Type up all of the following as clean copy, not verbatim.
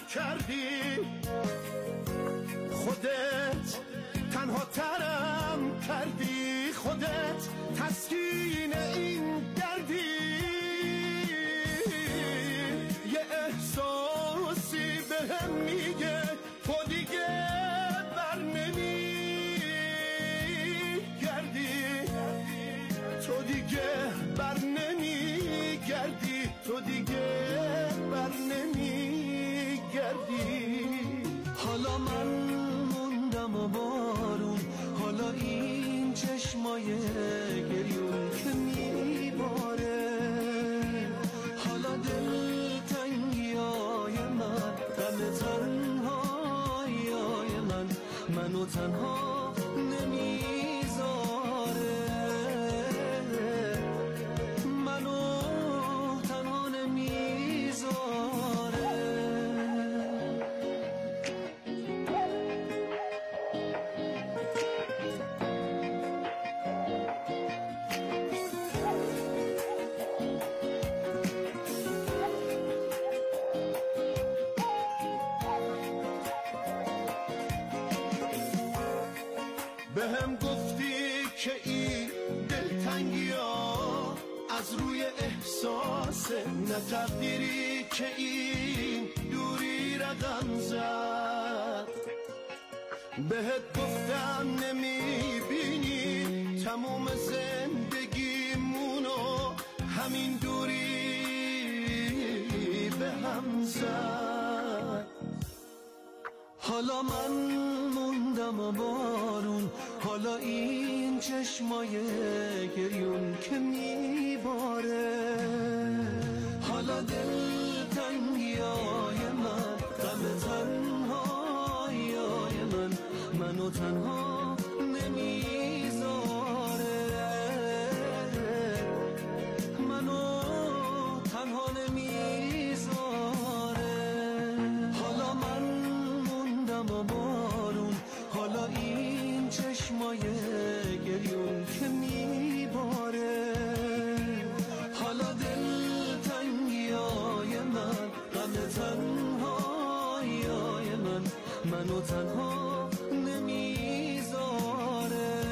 کردی، خودت تنها ترم کردی، خودت تسکین این دردی. یه احساسی بهم میگه تو دیگه بر نمیگردی، تو دیگه بر نمیگردی، تو دیگه بر نمیگردی. حالا من موندم و بارون، حالا این چشمای گریون که میباره، حالا دلتنگیای من، غم تنهاییای منو تنها نمیذاره، منو تنها نمیذاره. بهم گفتی که این دلتنگی ها از روی احساس، نه تقدیری که این دوری رقم زد. بهت گفتم نمیبینی تموم زندگیمونو همین دوری به هم زد. حالا من موندم و بارون، حالا این چشمای گریون که میباره، حالا دلتنگیای من، غم تنهاییای منو تنها نمیذاره، منو تنها نمیذاره. حالا من موندم و بارون، حالا این چشمای گریون که میباره، حالا دلتنگیای من، غم تنهاییای منو تنها نمیذاره،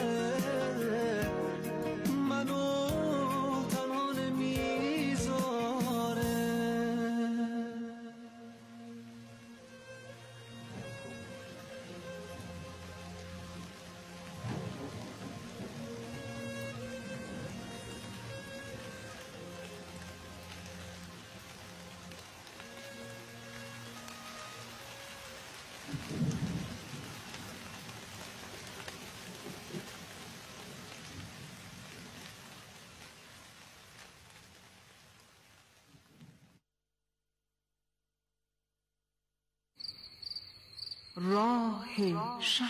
منو تنها نمیذاره. راه شب.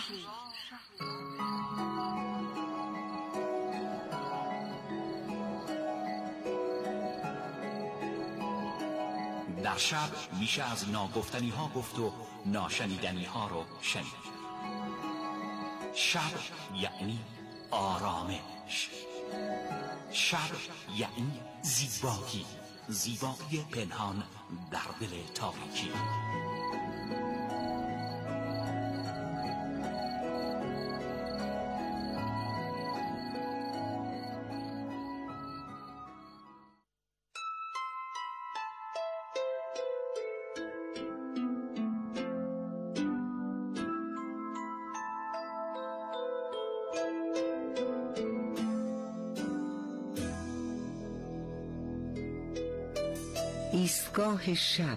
در شب میشه از ناگفتنی ها گفت و ناشنیدنی ها رو شنید. شب یعنی آرامش، شب یعنی زیبایی، زیبایی پنهان در دل تاریکی. ایستگاه شب.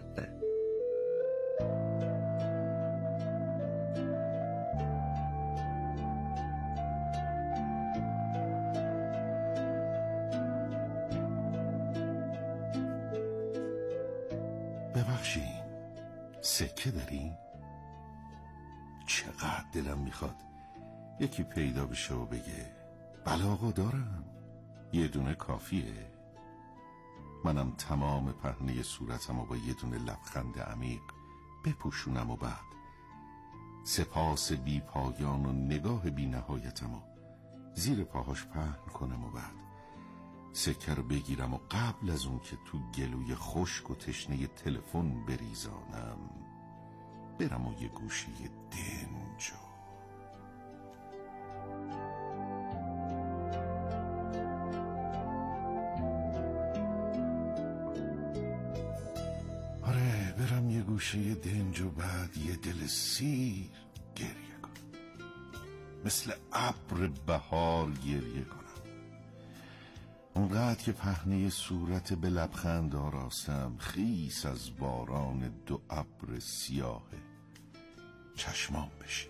ببخشی، سکه داری؟ چقدر دلم میخواد یکی پیدا بشه و بگه بله آقا دارم، یه دونه کافیه. منم تمام پهنه صورتم و با یه دونه لبخند عمیق بپوشونم و بعد سپاس بی پایان و نگاه بی نهایتم و زیر پاهاش پهن کنم و بعد سکه رو بگیرم و قبل از اون که تو گلوی خشک و تشنه تلفن بریزانم برم و یه گوشه دنج و برم یه گوشه دنج و بعد یه دل سیر گریه کنم، مثل ابر بهار گریه کنم، اونقدر که پهنه صورت به لبخند آراستم خیس از باران دو ابر سیاه چشمام بشه.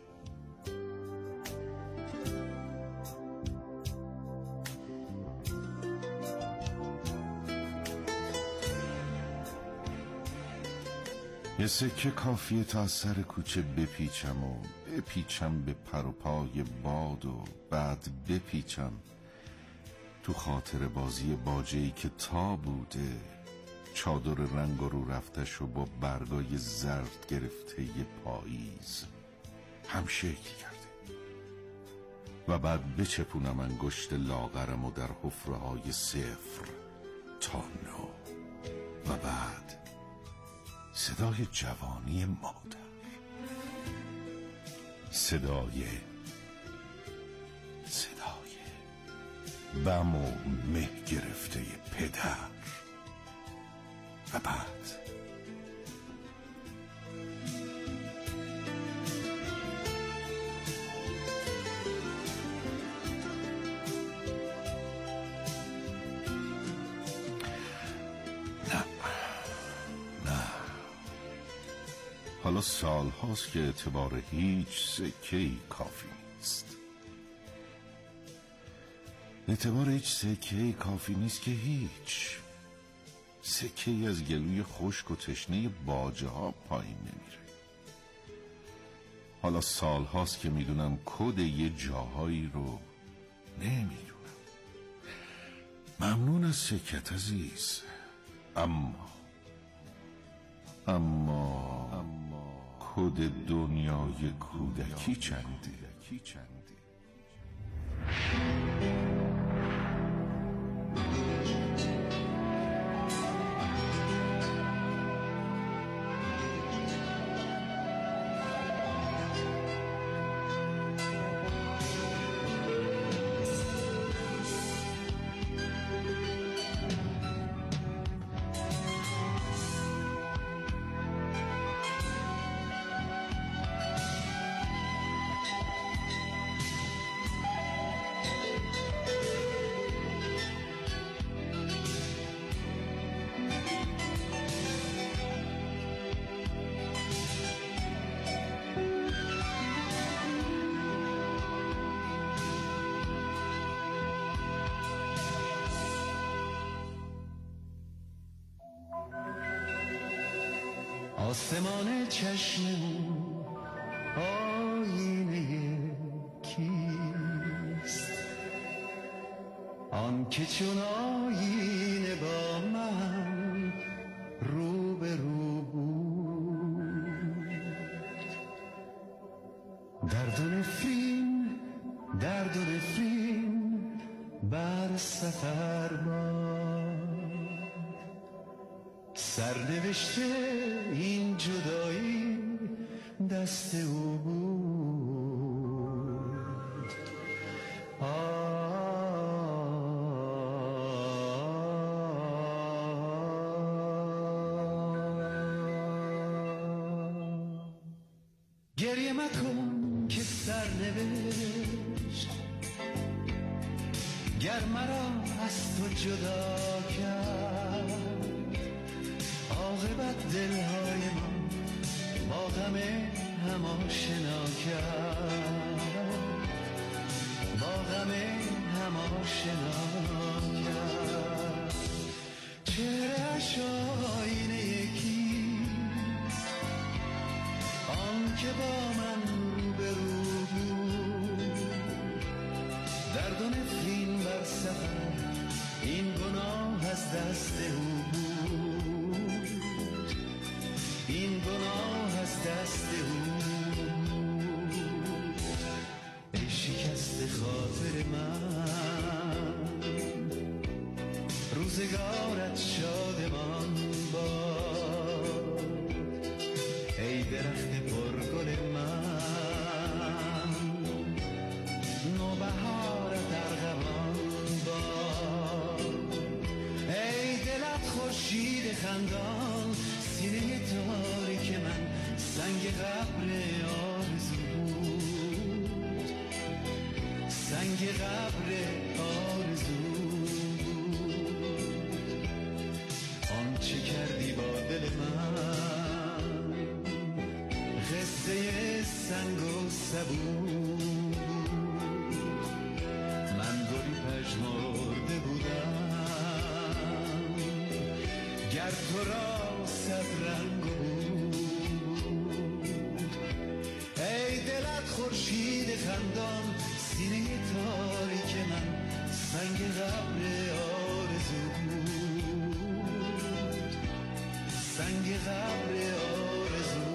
یه سکه کافیه تا از سر کوچه بپیچم به پر و پای باد و بعد بپیچم تو خاطر بازی باجه‌ای که تا بوده چادر رنگ رو رفتش و با برگای زرد گرفته ی پاییز هم شکل کرده و بعد بچپونم انگشت لاغرم و در حفره‌های 0 تا 9 و بعد صدای جوانی مادر، صدای بم و مه گرفته پدر و بعد حالا سال هاست که اعتبار هیچ سکه‌ای کافی نیست. اعتبار هیچ سکه‌ای کافی نیست که هیچ سکه‌ای از گلوی خشک و تشنه باجه ها پایین نمیره. حالا سال هاست که میدونم کد یه جاهایی رو نمیدونم. ممنون از سکت عزیز، اما کد دنیای کودکی چنده؟ آسمان چشم آینه کیست؟ آن که چون آینه با من رو به رو بود. درد و نفرین بر سفر باد، سرنوشته این جدایی دست او بود. گریه مکن که سرنوشت گر مرا از تو جدا کرد، عاقبت دلهای من با غم هم آشنا کرد، با غم هم آشنا کرد. چهره‌اش آینه کیست؟ آن که با من روبرو بود. درد و نفرین بر سفر این گناه از دست او بود، این گناه از دست او. ای شکست خاطر من، روزگارت شادمان باد. ای درخت قبر آرزو بود، سنگ قبر آرزو بود. آنچه کردی با دل من قصه سنگ و سبو، من گلی پژمرده بودم گر تو را صد رنگ بود. ای دلت خورشید خندان، سینه تاریک من سنگ قبر آرزو بود، سنگ قبر آرزو.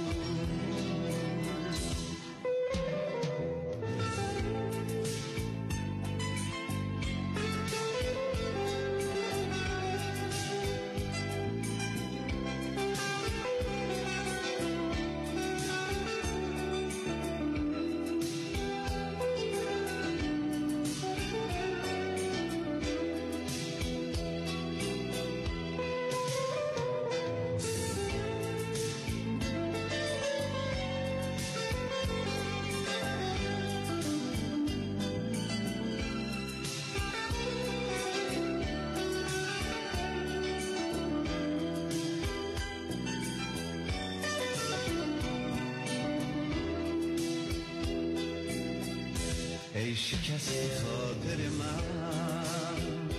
ای شکستی خاطر من،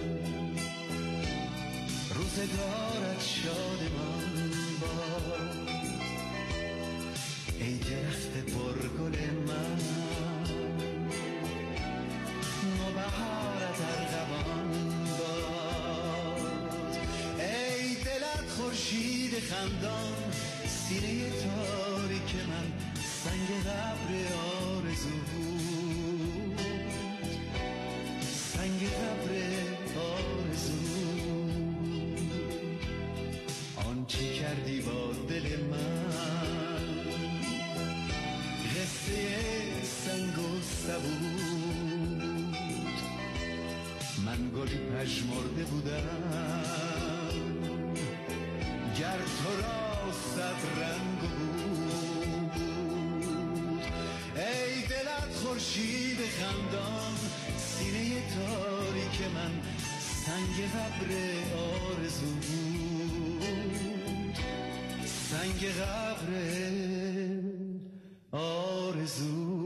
روزگارت شادمان باد. ای درخت پرگل من، نوبهارت ارغوان باد. ای دلت خورشید خندان، سینه تاریک من سنگ قبر آرزو بود، سنگ قبر آرزو. آنچه کردی با دل من قصه سنگ و سبو بود، من گلی پژمرده بودم گر تو را صد رنگ بود. ای دلت خورشید خندان، سینه تاریک من سنگ قبر آرزو بود، سنگ قبر آرزو.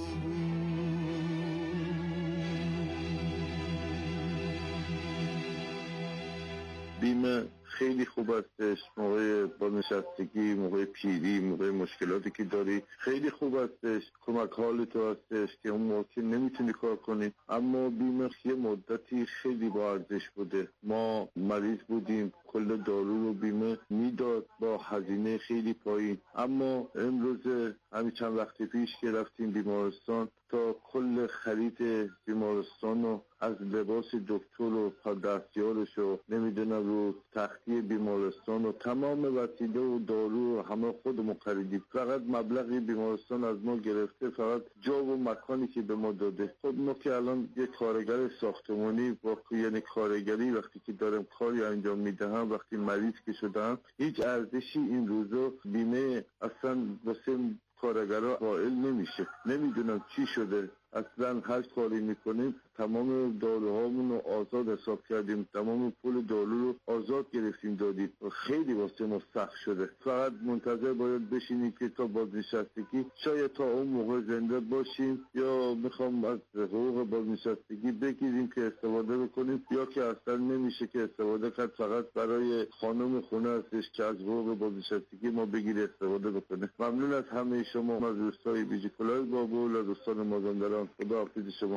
بیمه خیلی خوب هستش موقع بازنشستگی، موقع پیری، موقع مشکلاتی که داری خیلی خوب هستش، کمک حال تو هستش که اون موقع نمیتونی کار کنی. اما بیمه یه مدتی خیلی با ارزش بوده. ما مریض بودیم، کل دارو رو بیمه میداد با هزینه خیلی پایین. اما امروز همین چند وقت پیش که رفتیم بیمارستان، تا کل خرید بیمارستان و از لباس دکتر و دستیارش و نمیدونم رو تختی بیمارستان و تمام وسیله و دارو و همه خودمون خریدیم. فقط مبلغی بیمارستان از ما گرفته، فقط جا و مکانی که به ما داده. خب ما که الان یک کارگر ساختمانی یعنی کارگری وقتی که دارم کاری انجام میدهم، وقتی مریض که شدم، هیچ ارزشی این روزا بیمه اصلا واسه کارگرها قائل نمیشه. نمیدونم چی شده، اصلا هر کاری میکنیم تمام داروهامون رو آزاد حساب کردیم، تمام پول دارو رو آزاد گرفتیم دادیم. خیلی واسه ما سخت شده. فقط منتظر باید بشینیم که تا بازنشستگی شاید تا اون موقع زنده باشیم، یا میخوام از حقوق بازنشستگی بگیریم که استفاده بکنیم، یا که اصلا نمیشه که استفاده کرد. فقط برای خانم خونه هستش که از حقوق بازنشستگی ما بگیره استفاده بکنه. ممنون از همه شما، از دوستای بیجی کلاه بابول و دوستان مازندران. خدا حافظ شما.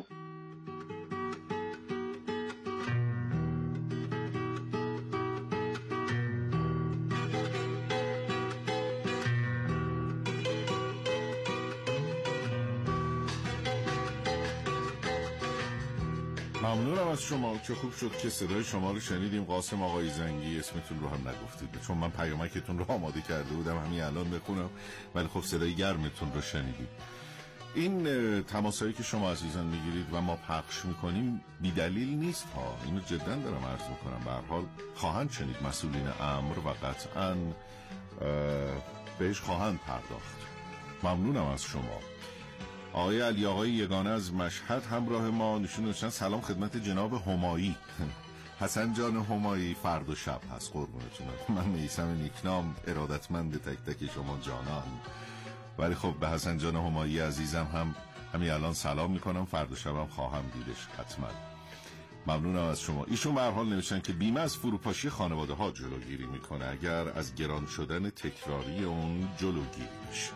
ممنونم از شما. چه خوب شد که صدای شما رو شنیدیم. قاسم آقای زنگی، اسمتون رو هم نگفتید چون من پیامکتون رو آماده کرده بودم همین الان بخونم، ولی خب صدای گرمتون رو شنیدید. این تماسایی که شما عزیزان میگیرید و ما پخش میکنیم بی دلیل نیست ها، اینو جدا دارم عرض میکنم. به هر حال خواهند شنید مسئولین امر و قطعاً بهش خواهند پرداخت. ممنونم از شما. آقای علی آقای یگانه از مشهد همراه ما نشون دادن. سلام خدمت جناب همایی. حسن جان همایی فرد و شب هست قربونتون. من میثم نیکنام ارادتمند تک تک شما جانان، ولی خب به حسن جان همایی عزیزم هم همین الان سلام میکنم، فرد و شبم خواهم دیدش حتما. ممنونم از شما. ایشون به هر حال نوشتن که بیمه از فروپاشی خانواده ها جلوگیری میکنه اگر از گران شدن تکراری اون جلوگیری بشه.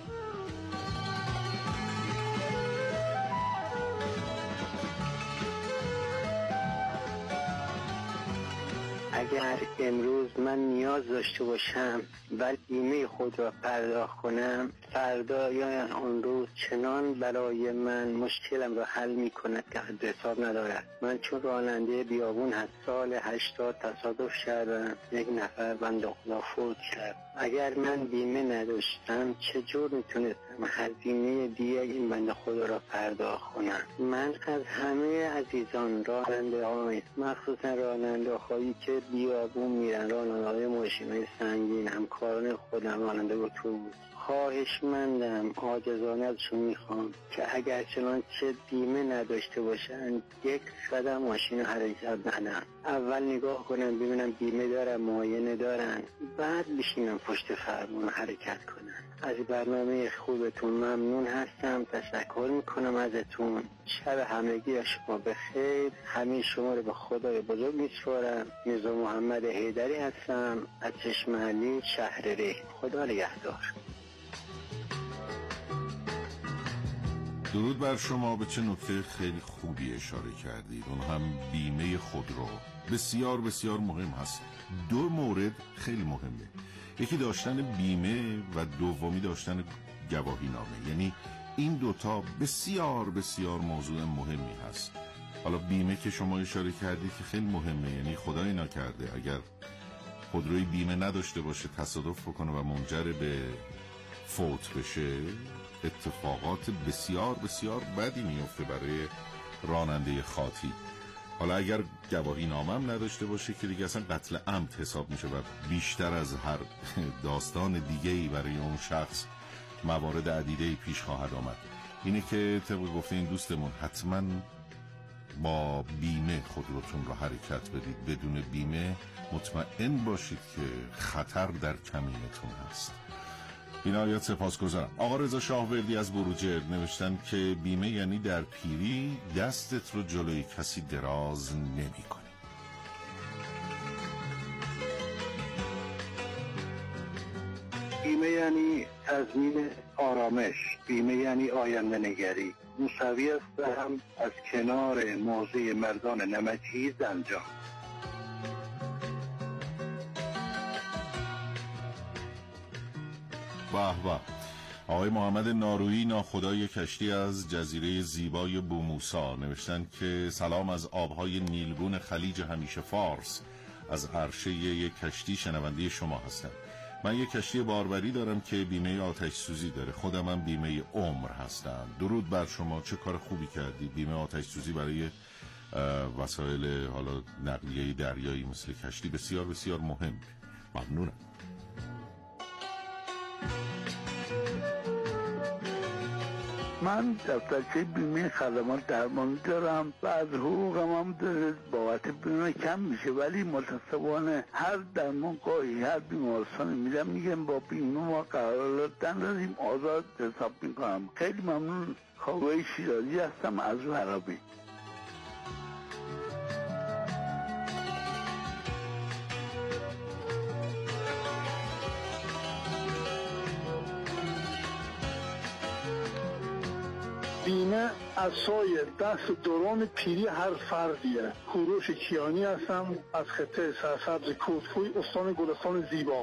اگر امروز من نیاز داشته باشم و بیمه خود را پرداخت کنم، فردا یا آن روز چنان برای من مشکلم را حل می کند که حد حساب ندارد. من چون راننده بیابون از سال 80 تصادف کردم، یک نفر بنده خدا فوت کرد. اگر من بیمه نداشتم چجور میتونستم هزینه دیگه این بنده خدا را پرداخت کنم؟ من از همه عزیزان راننده های، مخصوصا راننده هایی که بیابون میرن، راننده های ماشین سنگین، همکاران خودم راننده اتوبوس، خواهشمندم عاجزانه ازشون میخوام که اگر چنانچه بیمه نداشته باشن یک قدم ماشین حرکت ندن. اول نگاه کنن ببینن بیمه دارن، معاینه دارن، بعد بشینن پشت فرمون حرکت کنن. از برنامه خوبتون ممنون هستم، تشکر میکنم ازتون. شب همگی شما بخیر. همه شما رو به خدای بزرگ میسپارم. میرزا محمد حیدری هستم از چشم علی شهر ری. خدا نگهدار. درود بر شما. به چه نکته خیلی خوبی اشاره کردید، اون هم بیمه خودرو. بسیار بسیار مهم هست. دو مورد خیلی مهمه، یکی داشتن بیمه و دومی داشتن گواهی نامه. یعنی این دوتا بسیار بسیار موضوع مهمی هست. حالا بیمه که شما اشاره کردید که خیلی مهمه، یعنی خدای نکرده اگر خودروی بیمه نداشته باشه تصادف بکنه و منجر به فوت بشه، اتفاقات بسیار بسیار بدی میفته برای راننده خاطی. حالا اگر گواهی نامم نداشته باشه که دیگه اصلا قتل عمد حساب میشه و بیشتر از هر داستان دیگه‌ای برای اون شخص موارد عدیده‌ای پیش خواهد آمد. اینه که طبق گفته این دوستمون حتما با بیمه خودروتون رو حرکت بدید. بدون بیمه مطمئن باشید که خطر در کمینتون هست. بینایت سپاسگزارم. آقا رضا شاهوردی از بروجرد نوشتن که بیمه یعنی در پیری دستت رو جلوی کسی دراز نمی کنی. بیمه یعنی تضمین آرامش، بیمه یعنی آینده نگری. موسوی هستم از کنار موضع مردان نمکی زنجان. به به. آقای محمد نارویی ناخدای کشتی از جزیره زیبای بوموسا نوشتن که سلام از آبهای نیلگون خلیج همیشه فارس، از عرشه یک کشتی شنونده شما هستم. من یک کشتی باربری دارم که بیمه آتش سوزی داره، خودم هم بیمه عمر هستم. درود بر شما، چه کار خوبی کردی. بیمه آتش سوزی برای وسایل حالا نقلیه دریایی مثل کشتی بسیار بسیار مهم. ممنونم. من دفترچه بیمه خدمات درمانی دارم و از حقوقم هم بابت بیمه کم میشه، ولی متاسفانه هر درمانگاهی هر بیمارستانی میرم میگم با بیمه ما قرارداد نداریم، آزاد حساب میکنم. خیلی ممنون. کاوه شیرازی هستم از ورابی. بیمه اسای دست دوران پیری هر فردیه. کوروش کیانی هستم از خطه سرسبز کودکوی استان گلستان زیبا.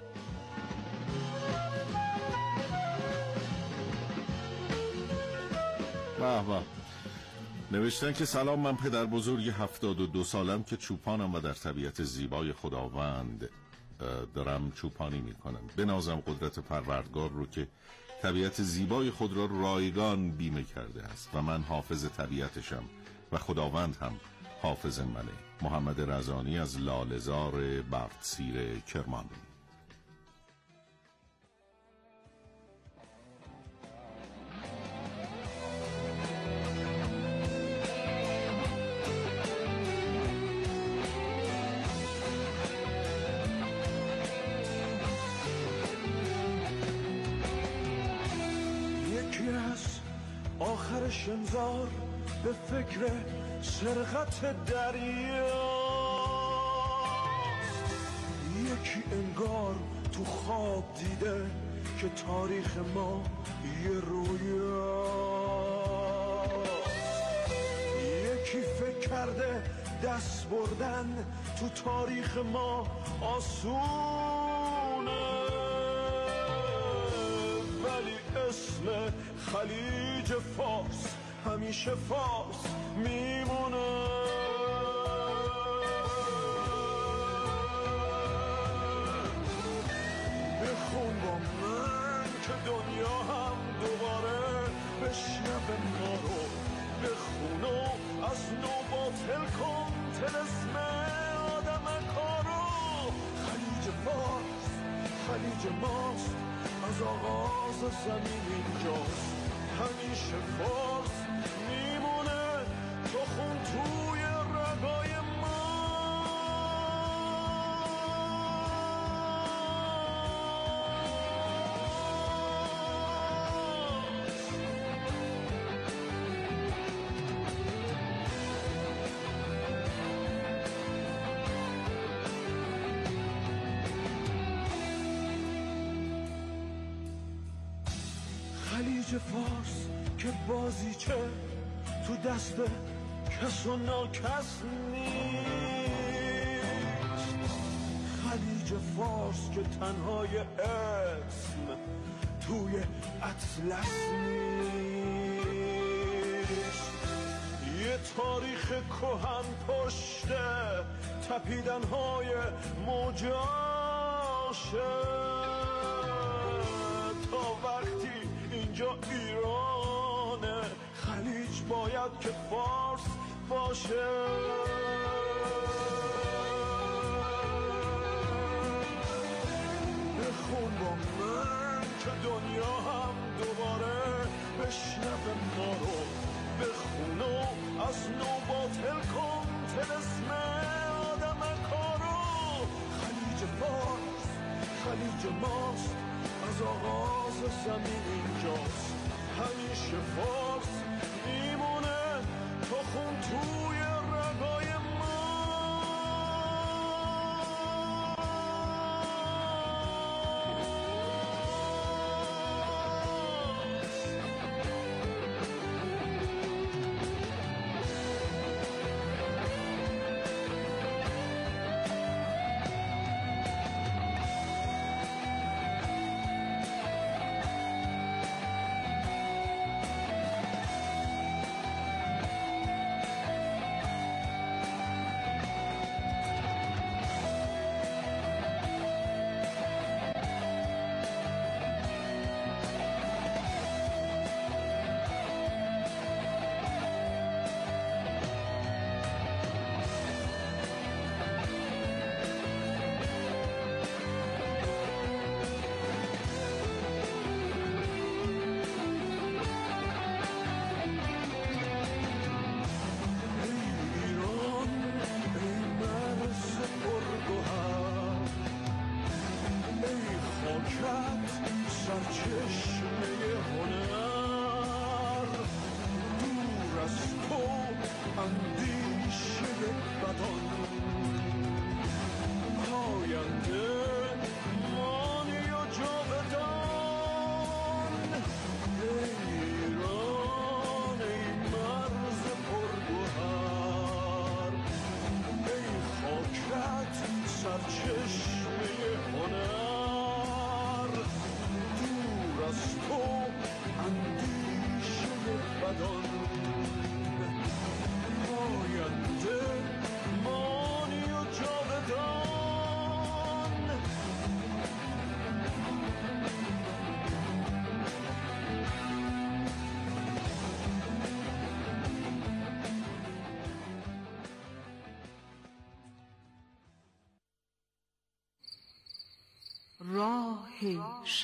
به به. نوشتن که سلام، من پدر بزرگ 72 سالم که چوپانم و در طبیعت زیبای خداوند دارم چوپانی میکنم. بنازم قدرت پروردگار رو که طبیعت زیبای خود را رایگان بیمه کرده است و من حافظ طبیعتشم و خداوند هم حافظ منه. محمد رزانی از لاله‌زار بختسیر کرمان. آخر شمزار به فکر سرقت دریا، یکی انگار تو خواب دیده که تاریخ ما یه رویا، یکی فکر کرده دست بردن تو تاریخ ما آسونه، ولی اسم خلیج فارس همیشه فارس میمونه. بخون با من که دنیا هم دوباره بشنوه ما رو، بخون و از نو باطل کن طلسم آدم کارو. خلیج فارس خلیج ماست، از آغاز زمین اینجاست، همیشه فارس میمونه تو خون توی رگای ما. خلیج فارس که بازیچه تو دست کس و ناکس نیست، خلیج فارس که تنهای اسم توی اطلس نیست، یه تاریخ کهن پشته تپیدنهای موجاشه، تا وقتی اینجا ایرانه خلیج باید که فارس باشه. بخون با من که دنیا هم دوباره بشنوه ما رو، بخون و از نو باطل کن طلسم آدم کارو. خلیج فارس خلیج ماست، از آغاز زمین اینجاست، همیشه فارس میمونه تو خون توی رگای ما. بدان آینده ما راه شب.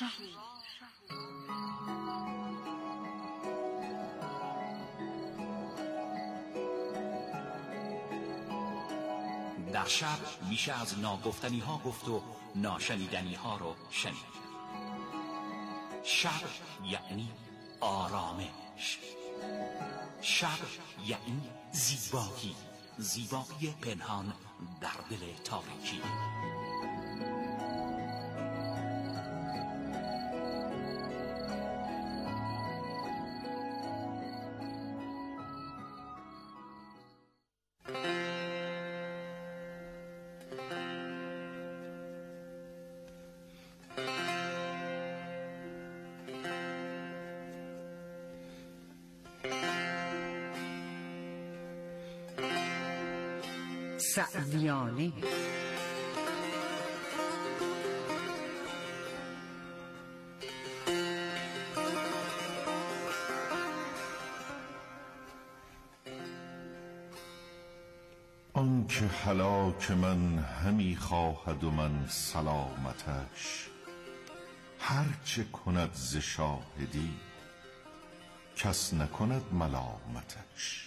در شب میشه از ناگفتنی ها گفت و ناشنیدنی ها رو شنید. شب یعنی آرامش. شب یعنی زیبایی، زیبایی پنهان در دل تاریکی. سعدیانه. آنکه هلاک من همی خواهد و من سلامتش، هرچه کند ز شاهدی کس نکند ملامتش.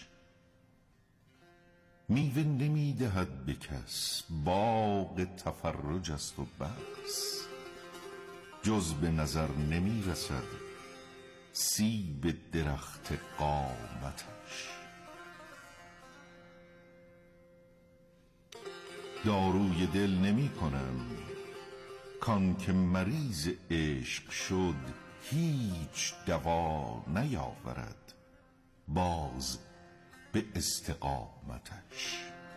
میوه نمی دهد به کس، باغ تفرج است و بس. جز به نظر نمی رسد سیب درخت قامتش. داروی دل نمی کنم، کان که مریض عشق شد هیچ دوا نیاورد باز به استقامتش.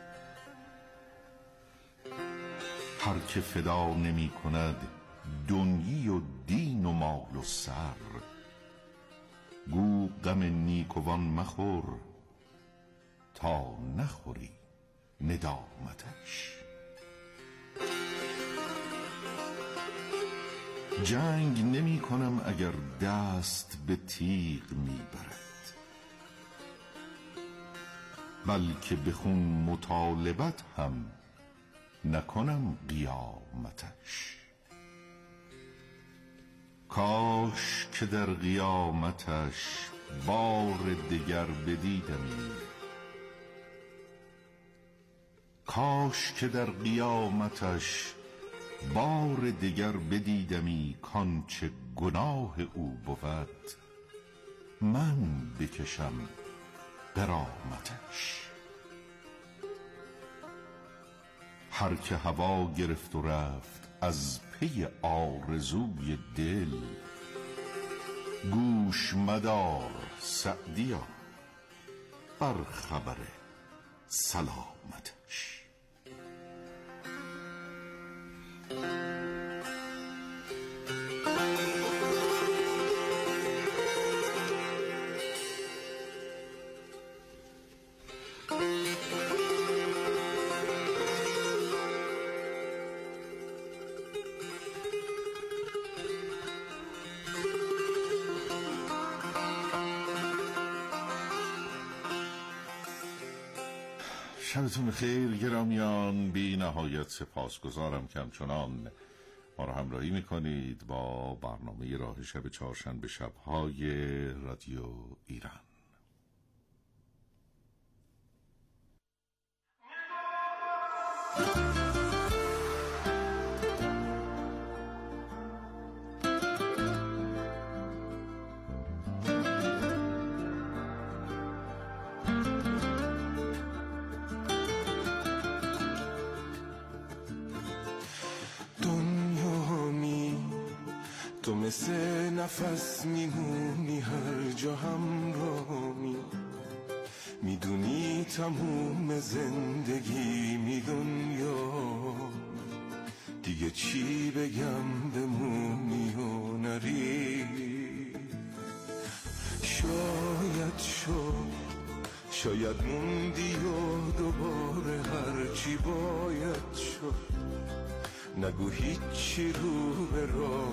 هر که فدا نمی کند دنیی و دین و مال و سر، گو غم نیکوان مخور تا نخوری ندامتش. جنگ نمی کنم اگر دست به تیغ می برد، بلکه به خون مطالبت هم نکنم قیامتش. کاش که در قیامتش بار دگر بدیدمی، کاش که در قیامتش بار دگر بدیدمی، کانچه گناه او بود من بکشم غرامتش. هر که هوا گرفت و رفت از پی آرزوی دل، گوش مدار سعدیا بر خبر سلامتش. شبتون خیر گرامیان، بی نهایت سپاسگزارم که همچنان ما را همراهی میکنید با برنامه راه شب چهارشنبه شب‌های رادیو ایران. تو مثل نفس میمونی هر جا همراهی، میدونی تموم زندگی می دنیا، دیگه چی بگم بمونی و نری. شاید موندی و دوباره هرچی باید شد، نگو هیچی رو به راه